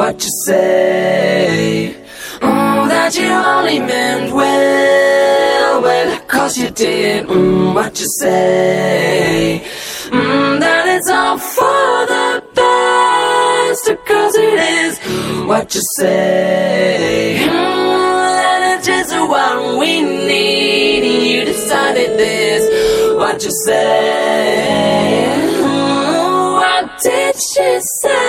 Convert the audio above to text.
what you say. That you only meant well, well, 'cause you did what you say. That it's all for the best, 'cause it is what you say. That it's just what we need, and you decided this, what you say. What did she say?